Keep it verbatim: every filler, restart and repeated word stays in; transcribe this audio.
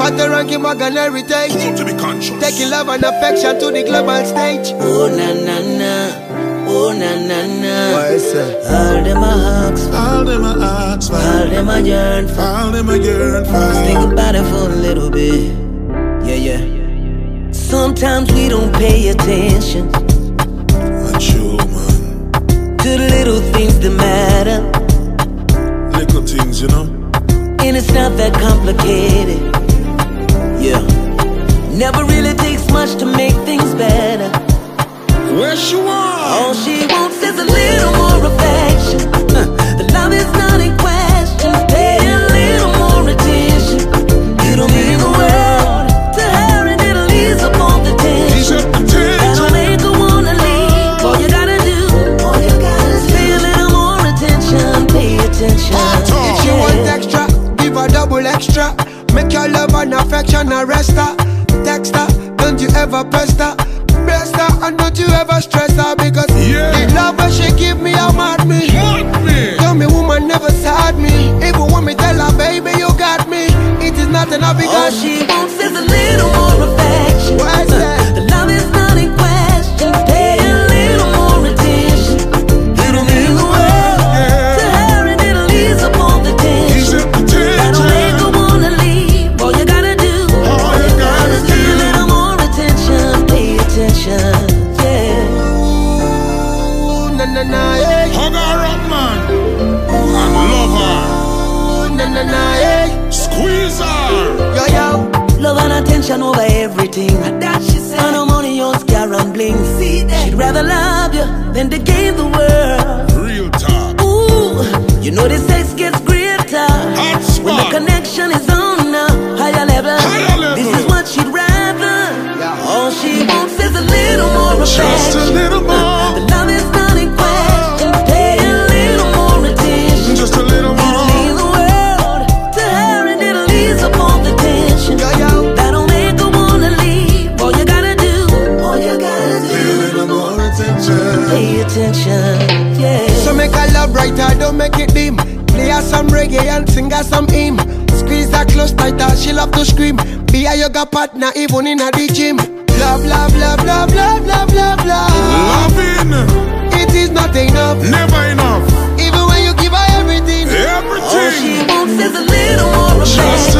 Pattern ranking, Morgan heritage. Cool to be conscious. Taking love and affection to the global stage. Oh na na na, oh na na na. What is it? All them a ask for, All them a ask for, all them a yearn for. all them a yearn for. Just think about it for a little bit. Yeah, yeah. Sometimes we don't pay attention A true man. to the little things that matter. Little things, you know. And it's not that complicated. Yeah. Never really takes much to make things better. Where she want? All she wants is a little more affection. Uh, the love is not in question. Pay a little more attention. It'll mean the world to her, and it'll ease up all the tension. That'll make her wanna leave. All you gotta do, all you gotta do, pay a little more attention. Pay attention. If she want extra, give her double extra. Make your love and affection a rest her. Text her, don't you ever pest her. Bless her and don't you ever stress her. Because Yeah. the love that she give me, I'm mad me. Want me? Tell me woman never sad me. Even when me tell her baby you got me, it is not enough All because she wants is a little more affection. What's that? The love is not in question. Pay a little more attention. It'll mean the world to her, and it'll ease up all the tension. That'll make her wanna leave. All you gotta do, All you gotta is pay a do. little more attention. Pay attention, yeah. Ooh, na na na, yeah. Hug her up, man. And love her. Ooh, na na na, yeah. Squeeze her. Yo yo. Love and attention over everything. That she said. No money on scare and bling. See that? She'd rather love you than to give the world. Real talk. Ooh, you know the sex gets greater Hot when the spot. connection is on a higher level. Higher level. This is what she'd rather. Yeah. All she wants is a little more affection. Just a little more. The love is not in question. Pay a little more attention. Just a little It'll more. mean the world to her, and it'll ease up all the tension. Yo yo. That'll make her wanna leave. All you gotta do, all you gotta Pay a do, little more attention. pay attention, yeah. So make her love brighter, don't make it dim. Play her some reggae and sing her some hymn. Squeeze her close tighter, she love to scream. Be a yoga partner even in the gym. Love, love, love, love, love, love, love, love. Loving. It is not enough. Never enough. Even when you give her everything. All she Everything. wants is a little more Just